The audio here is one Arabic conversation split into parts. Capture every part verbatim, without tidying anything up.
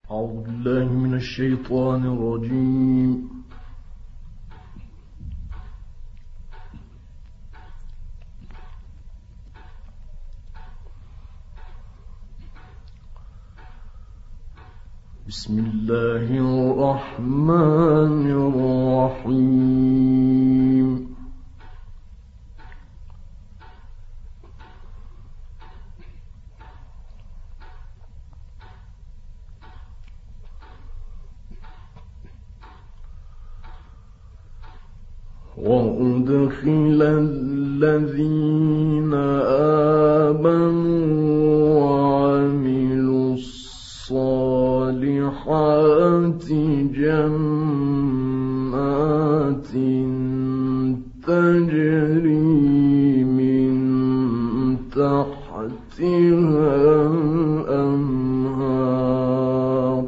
أعوذ بالله من الشيطان الرجيم. بسم الله الرحمن الرحيم. وأدخل الذين آمنوا وعملوا الصالحات جنات تجري من تحتها الأنهار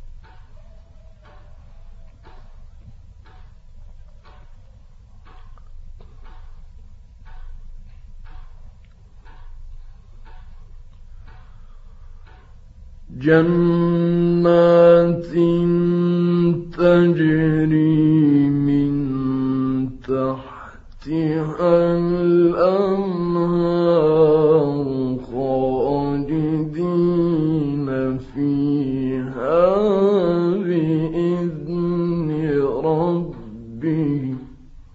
جنات تجري من تحتها الأنهار خالدين فيها بإذن ربهم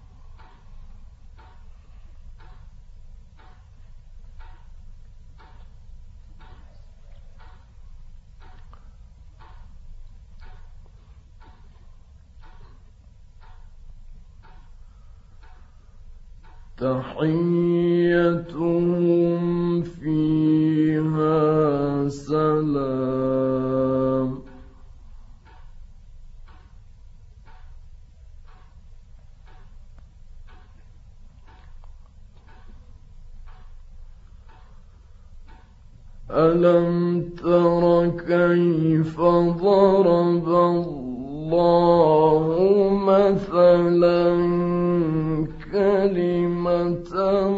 تحيتهم فيها سلام ألم تر كيف ضرب الله مثلا كلمة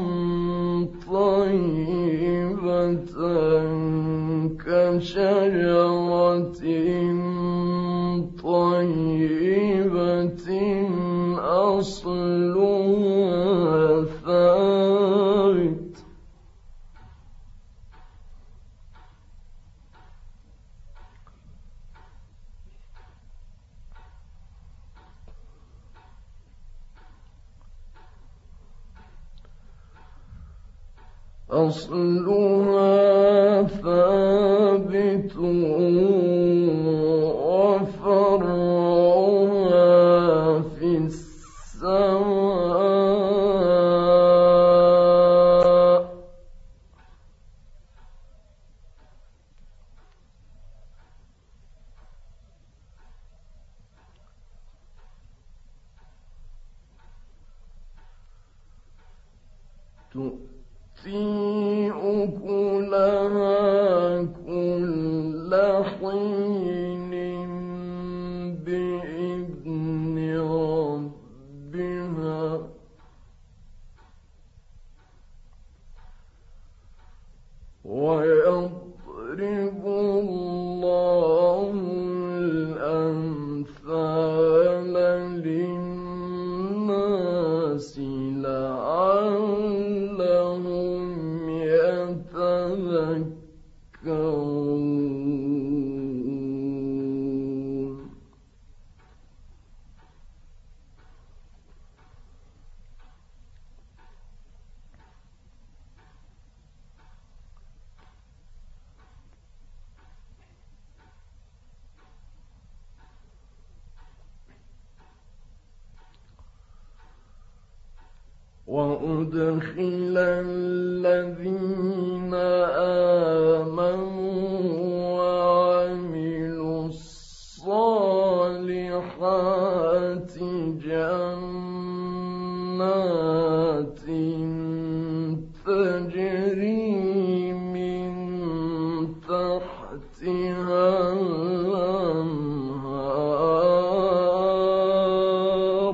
طيبة كشجرة طيبة أصلها ثابت أصلها ثابت وفرعها في السماء تؤتي أكلها كل حين بإذن ربها ويضرب الله الأمثال للناس لعلهم يتذكرون. وأدخل الذين آمنوا وعملوا الصالحات جنات تجري من تحتها الأنهار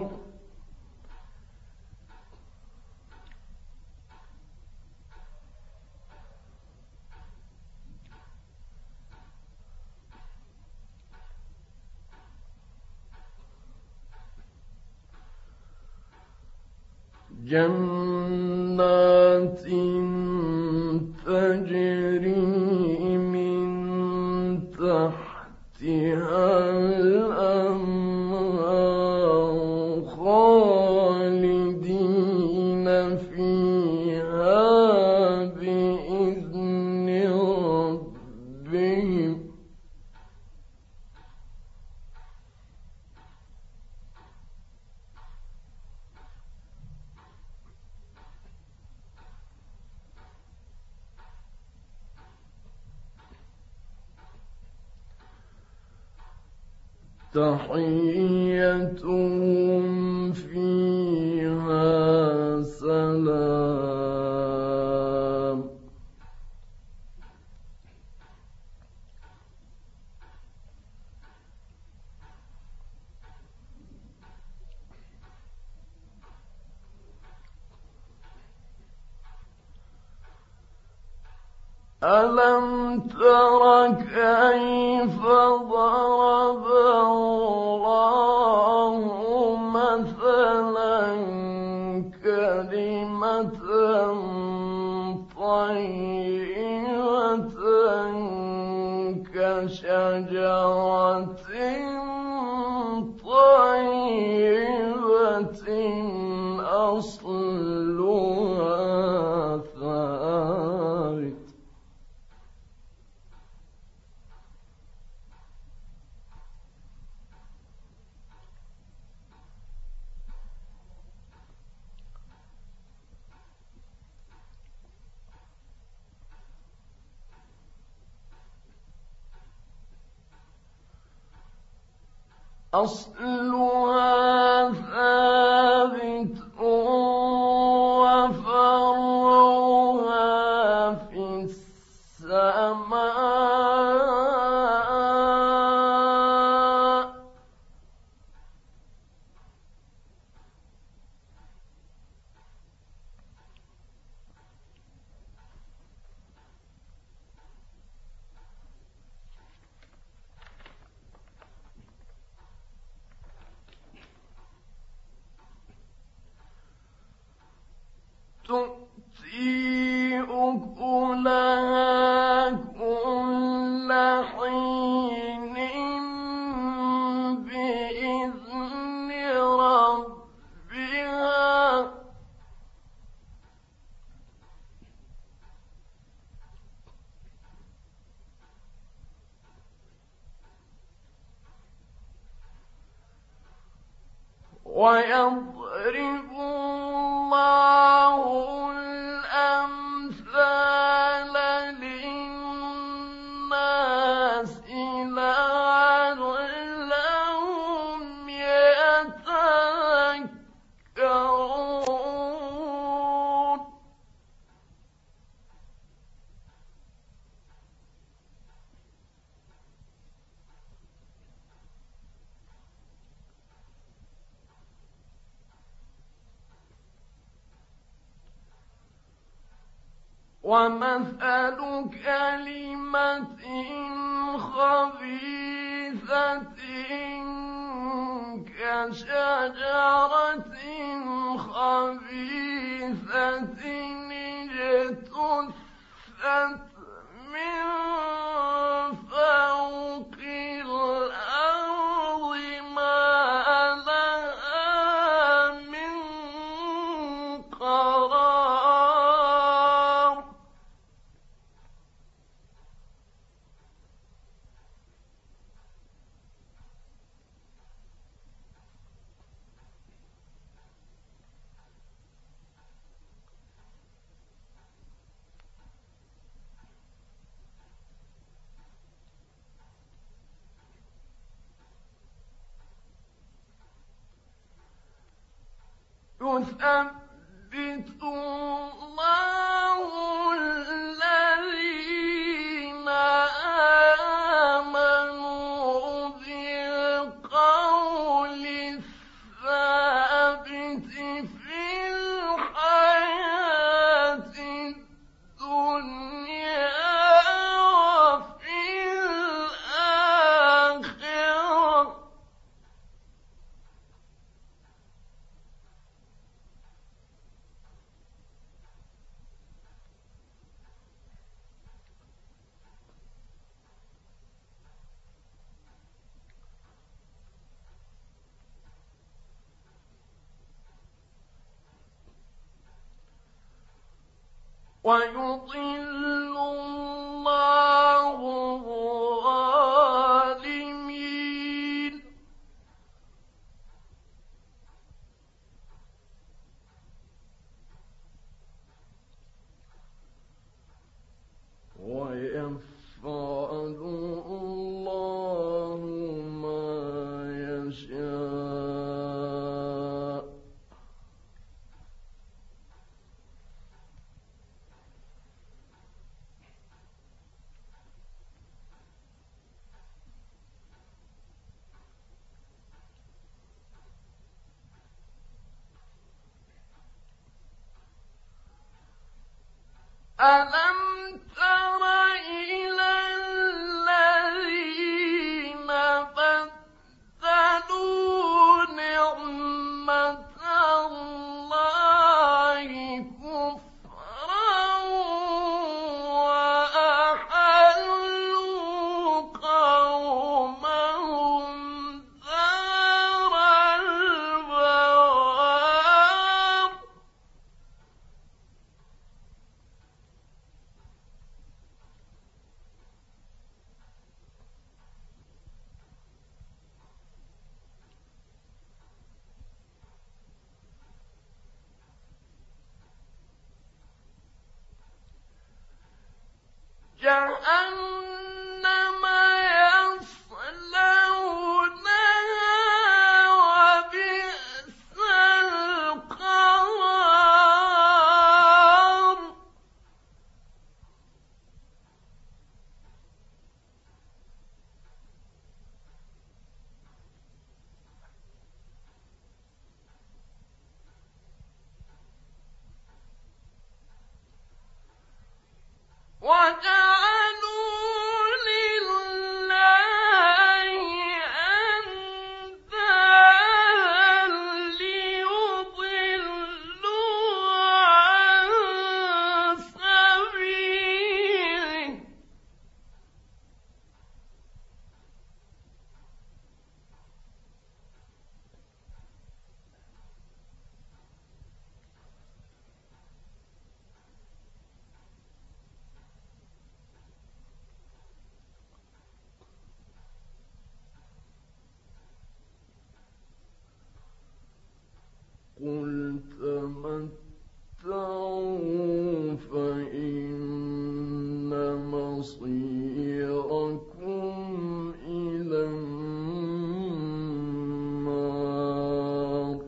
جنات تجري من تحتها الأنهار خالدين فيها بإذن ربهم تحيتهم فيها سلام ألم تر كيف ضرب الله مثلا كلمة طيبة كشجرة طيبة أصلها ثابت أصلها ثابت وفرعها في السماء تؤتي أكلها كل حين بإذن ربها ويضرب الله الأمثال للناس لعلهم يتذكرون ومثل كلمة خبيثة كشجرة خبيثة اجتثت من فوق الأرض ما لها من قرار يثبت الله الذين آمنوا بالقول الثابت في الحياة الدنيا وفي الآخرة ويضل الله الظالمين ويفعل الله ما يشاء ألم تر إلى الذين بدلوا نعمة الله كفرا وأحلوا قومهم دار البوار جهنم يصلونها وبئس القرار وجعلوا لله أندادا ليضلوا عن سبيله قل تمتعوا فإن مصيركم إلى النار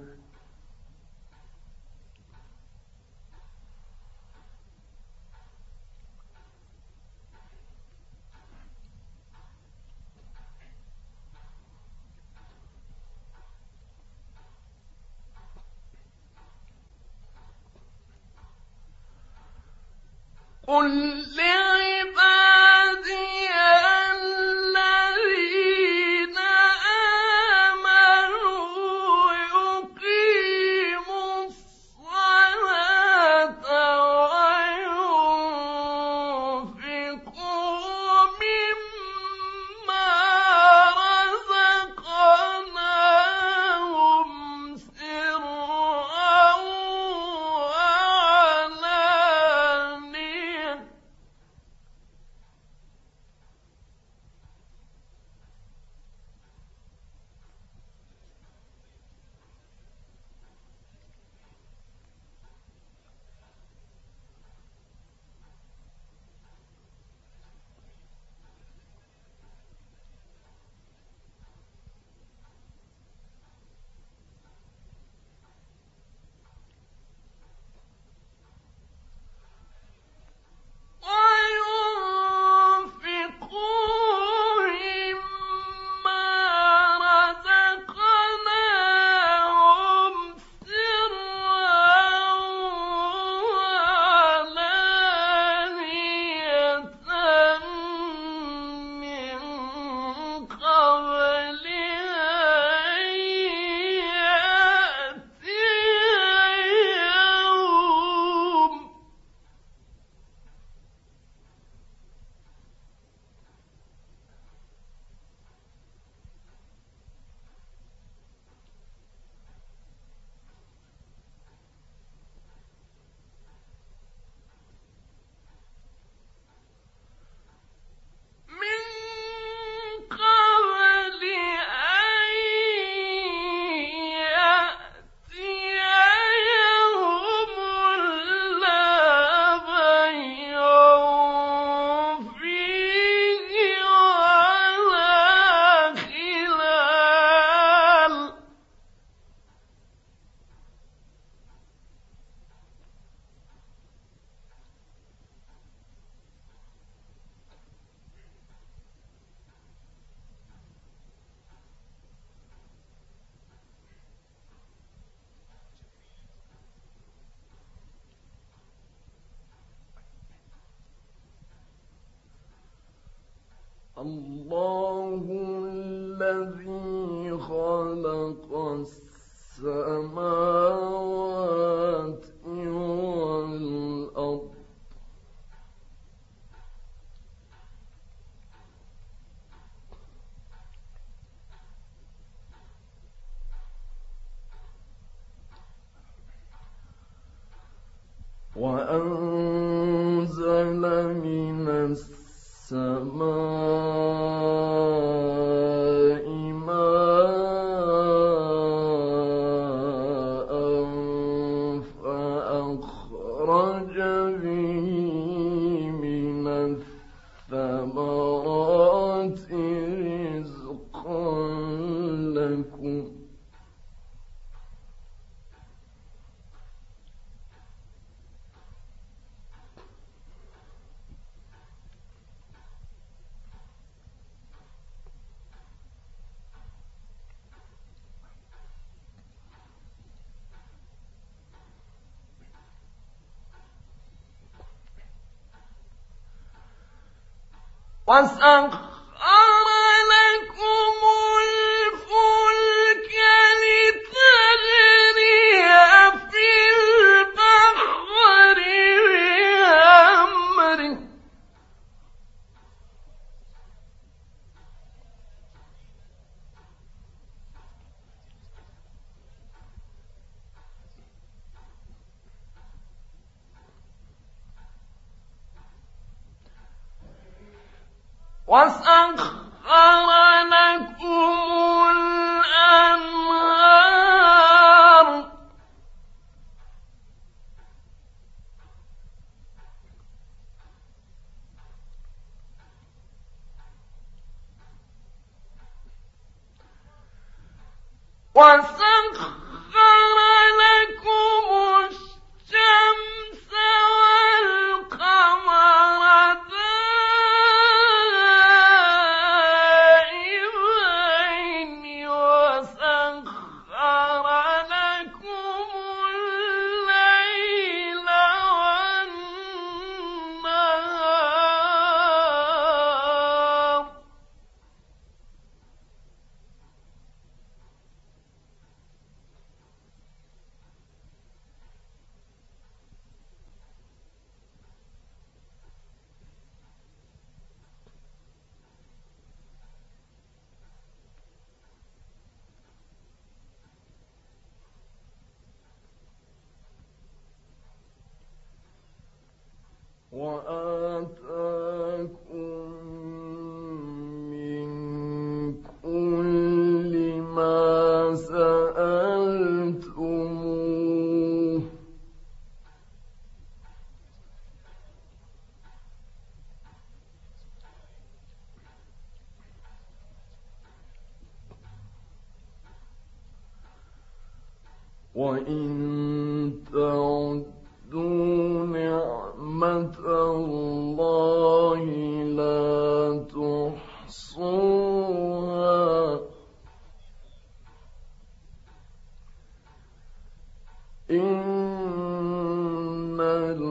قل لعبادي الذين آمنوا يقيموا الصلاة وينفقوا مما رزقناهم سرا وعلانية الله الذي خلق السماوات والأرض وأنزل من السماء ماء فأخرج به من الثمرات رزقا لكم وسخر لكم الفلك لتجري في البحر بأمره وسخر لكم الأنهار وسخر لكم الشمس والقمر وآتاكم من كل ما سألتموه وإن تعدوا نعمة الله لا تحصوها إن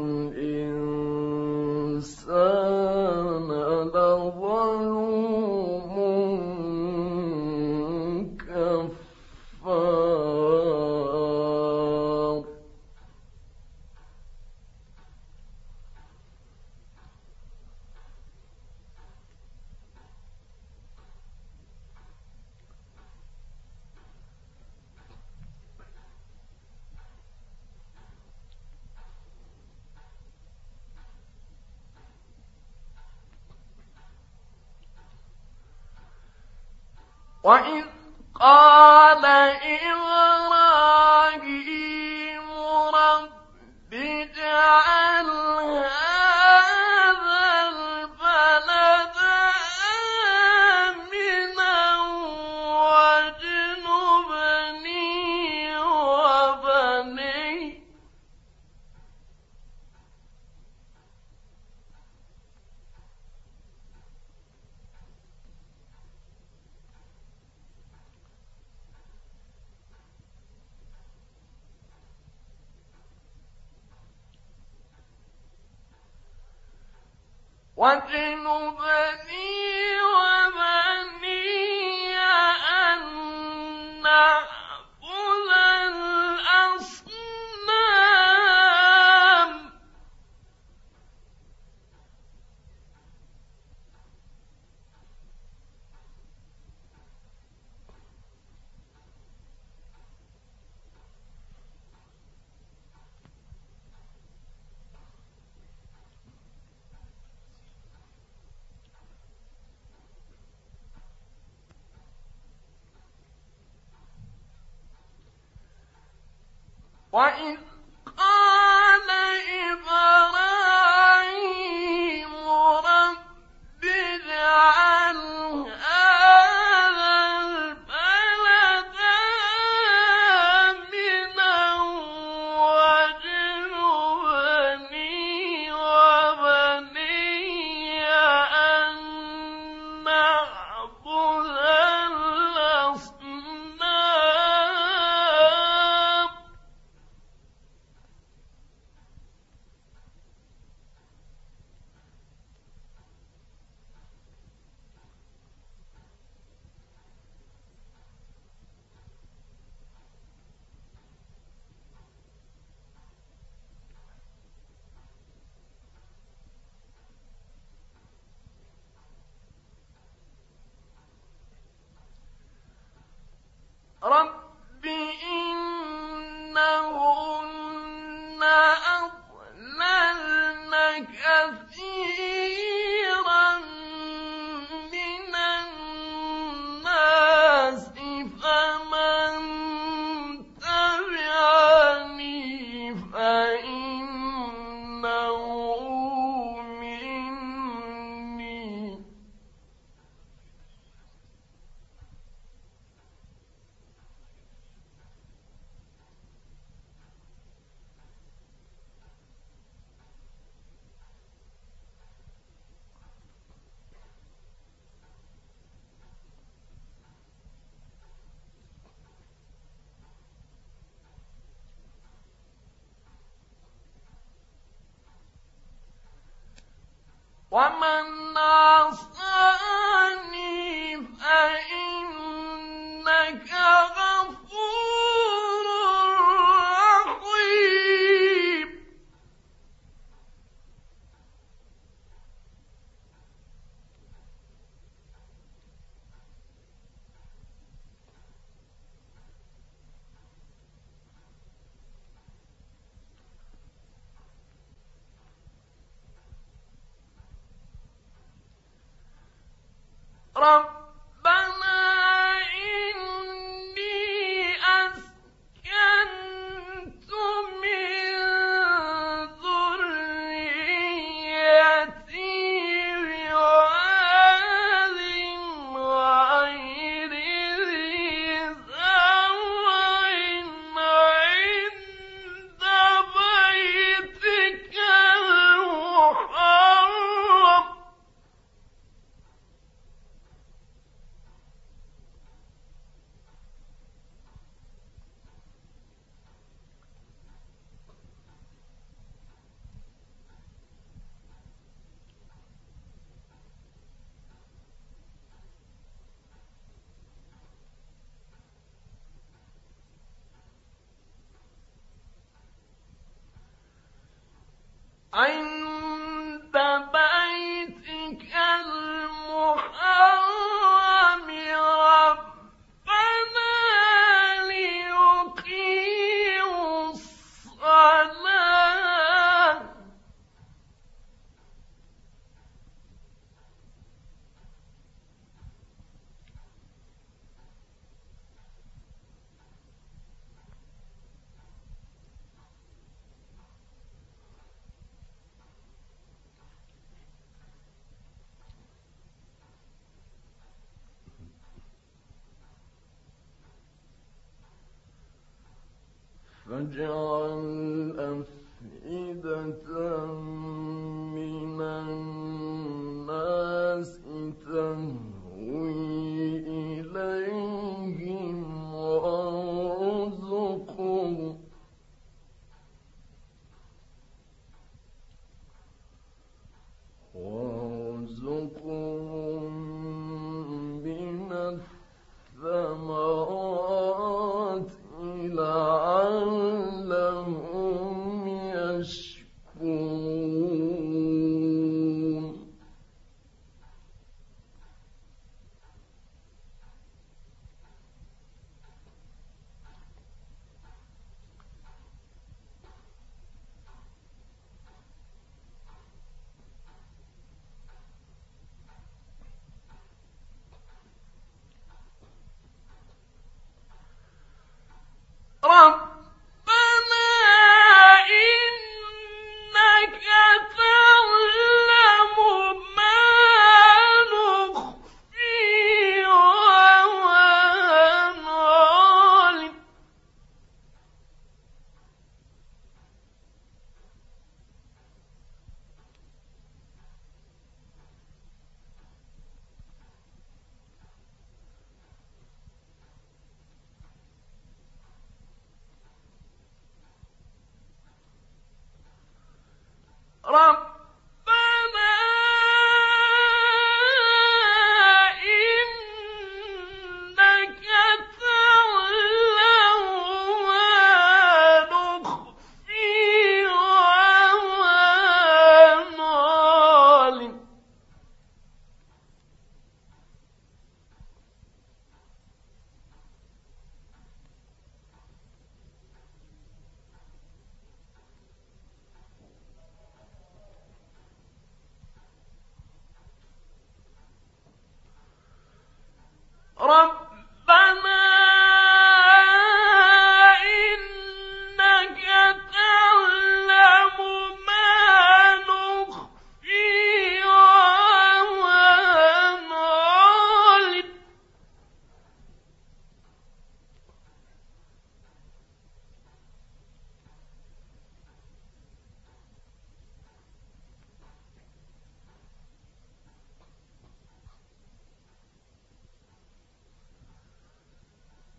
الإنسان لظلوم كفار وإذ قال إبراهيم رب اجعل هذا البلد آمنا واجنبني وبني وَاجْنُبْنِي وإذ قال إبراهيم رب اجعل هذا البلد آمنا واجنبني وبني أن نعبد الأصنام. رب إنهن أضللن كثيرا من الناس فمن تبعني فإنه مني ومن عصاني فإنك غفور رحيم. ربنا إني أسكنت من ذريتي بواد غير ذي زرع عند بيتك المحرم عند بيتك المحرم ربنا ليقيموا الصلاة فاجعل أفئدة من الناس تهوي إليهم وارزقهم وارزقهم من الثمرات لعلهم يشكرون.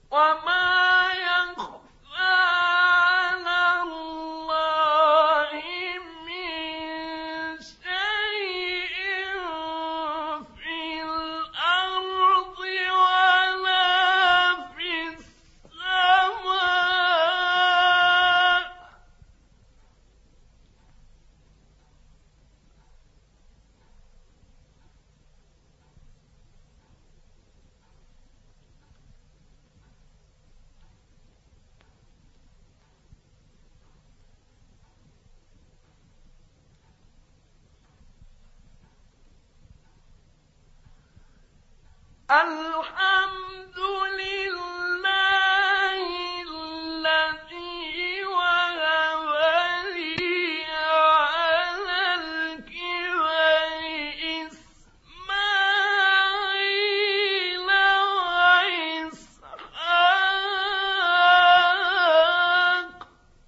الحمد لله الذي وهب لي على الكبر إسماعيل وإسحاق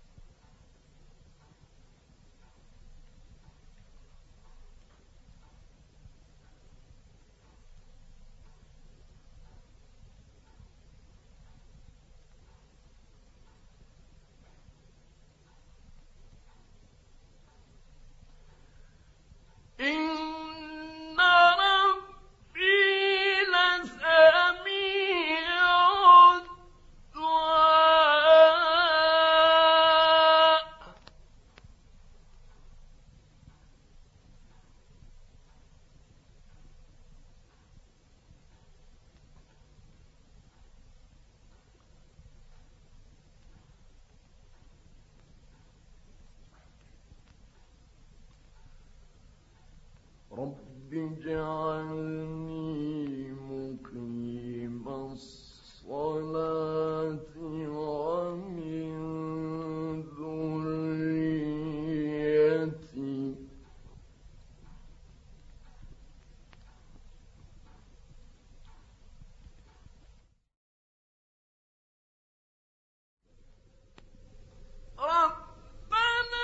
إن ربي لسميع الدعاء رب اجعلني مقيم الصلاة ومن ذريتي ربنا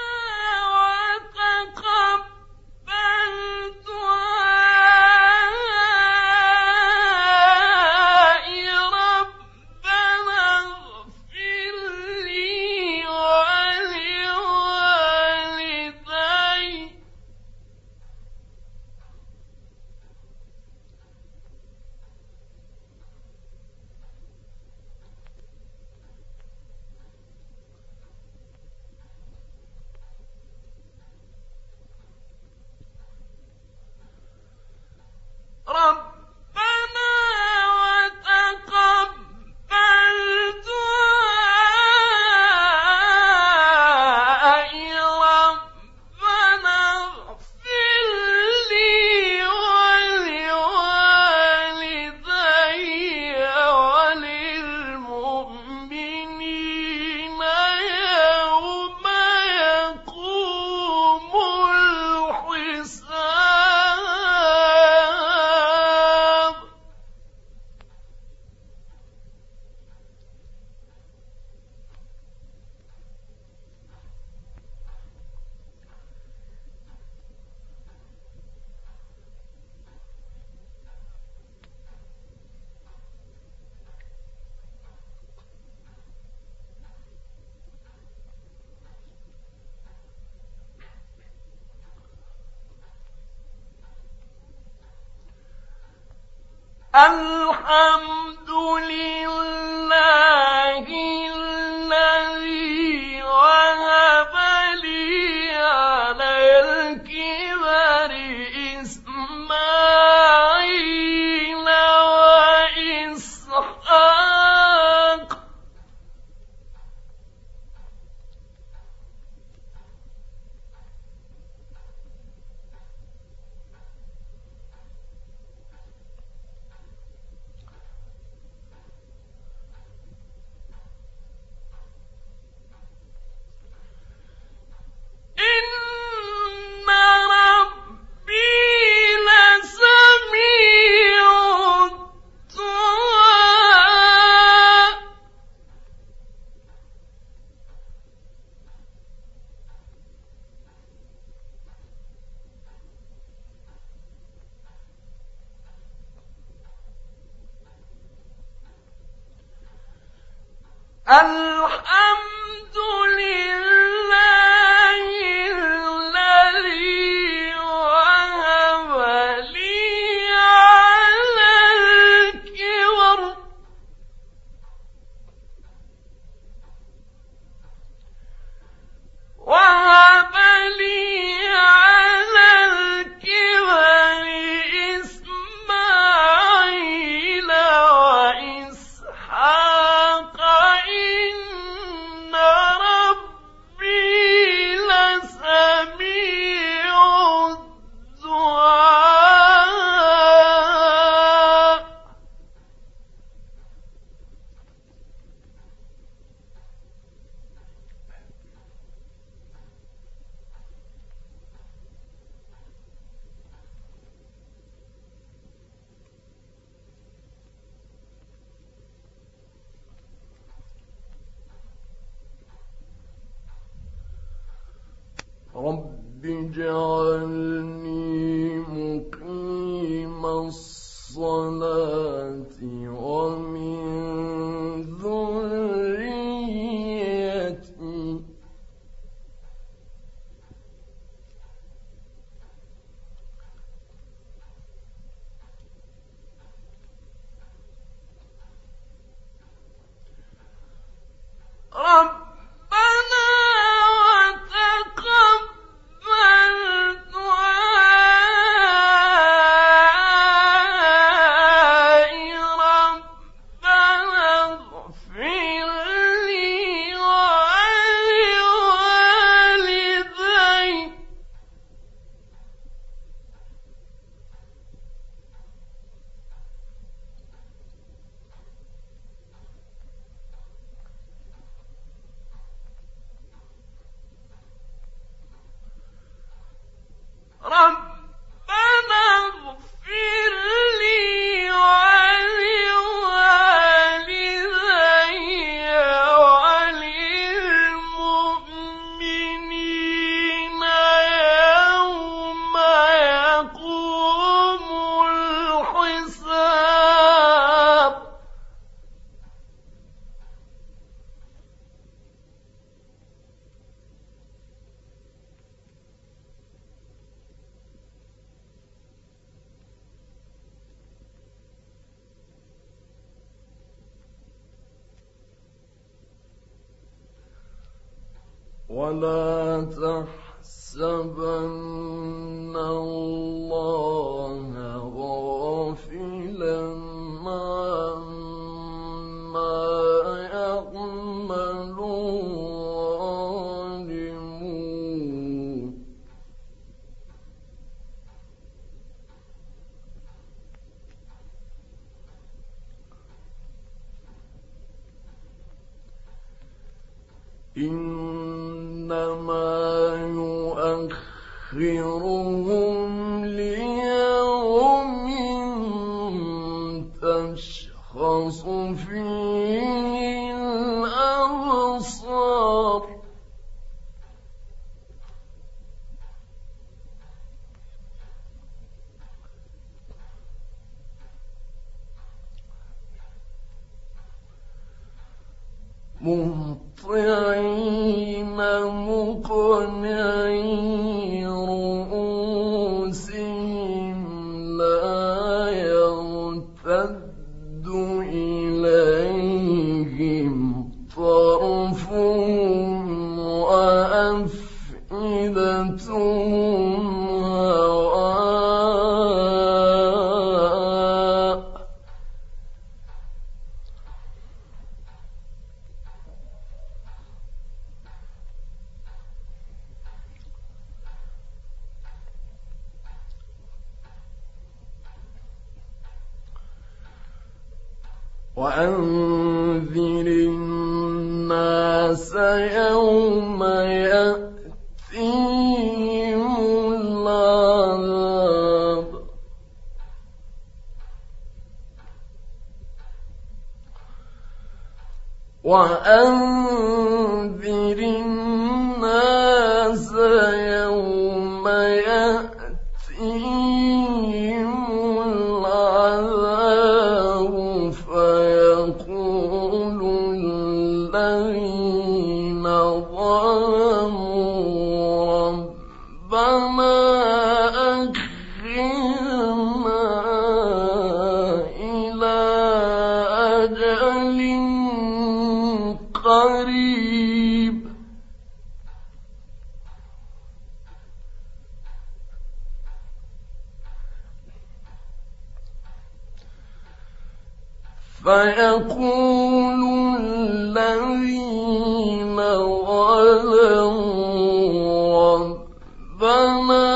وتقبل دعائي ربنا اغفر لي ولوالدي ربنا وتقبل دعائي ربنا اغفر لي ولوالدي وللمؤمنين يوم يقوم الحساب الحمد لله الذي وهب لي على الكبر إسماعيل وإسحاق الحمد لله الذي وهب لي على الكبر وهب لي على الكبر إسماعيل وإسحاق إن ربي لسميع الدعاء. رب اجعلني مقيم الصلاة ومن ذريتي ربنا وتقبل دعائي ربنا اغفر لي ولوالدي ربنا اغفر لي ولوالدي وللمؤمنين يوم يقوم الحساب. ولا تحسبن الله غافلا عما يعمل الظالمون إنما يؤخرهم ليوم تشخص فيه الأبصار. مهطعين مقنعي رؤوسهم لا يرتد إليهم طرفهم وأفئدتهم هواء. وأنذر الناس يوم يأتيهم العذاب وأنذر الناس يوم يأتيهم العذاب فيقول قريب فيقول الذين ظلموا ربنا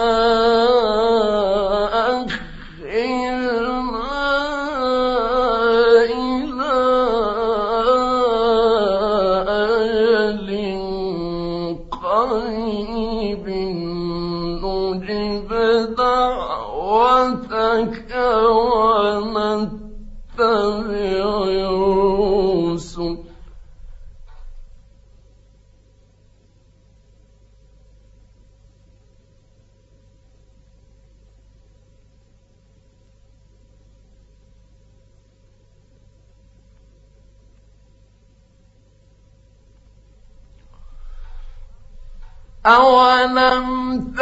أولم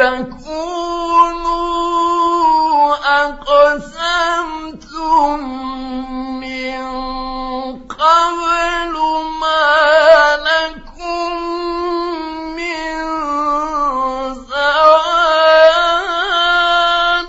تكونوا أقسمتم من قبل ما لكم من زوال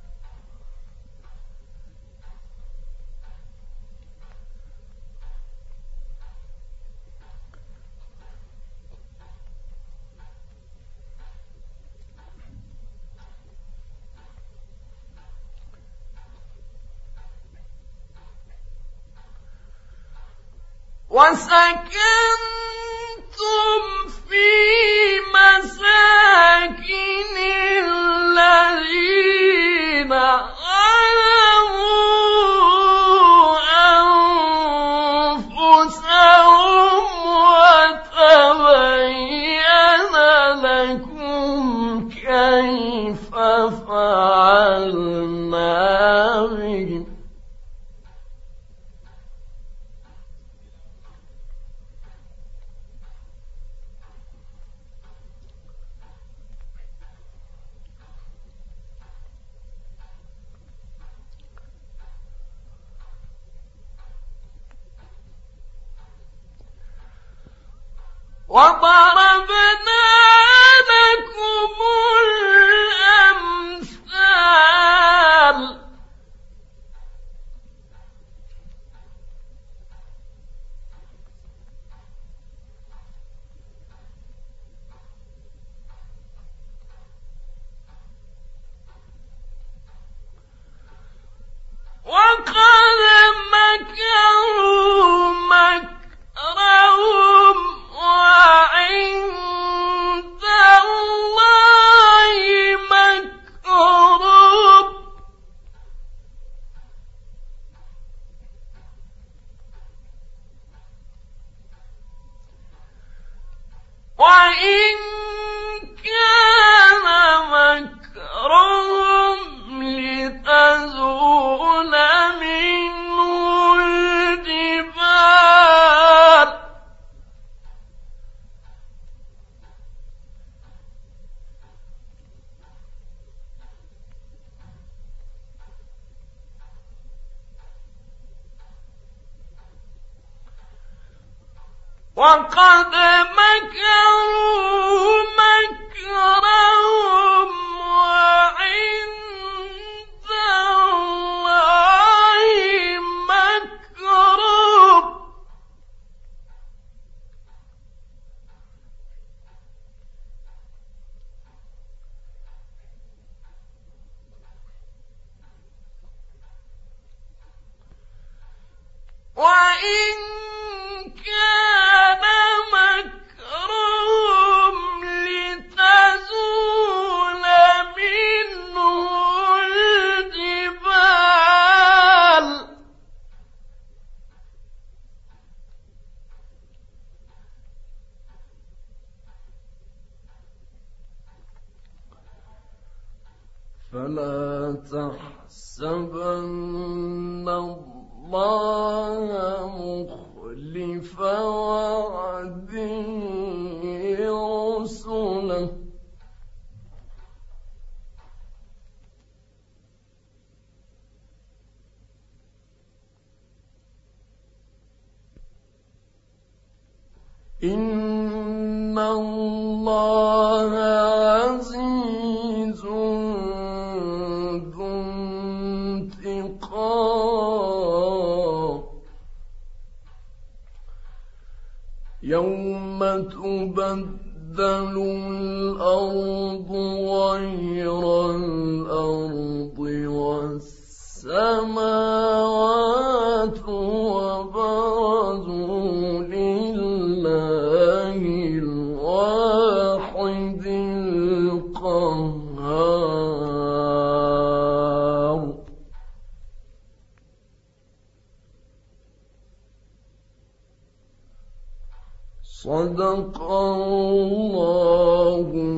وسكنتم في مساكن الذين ظلموا أنفسهم وتبين لكم كيف فعلنا بهم وضربنا لكم الأمثال وقد مكروا مكرهم وعند الله مكرهم وإن كان مكرهم لتزول منه الجبال وقد مكروا مكرهم وعند الله مكرهم وإن كان مكرهم لتزول منه الجبال فلا تحسبن الله مخلف وعده رسله إن الله عزيز ذو انتقام يوم تبدل الأرض غير الأرض والسماوات وبرزوا لله الواحد القهار صدق الله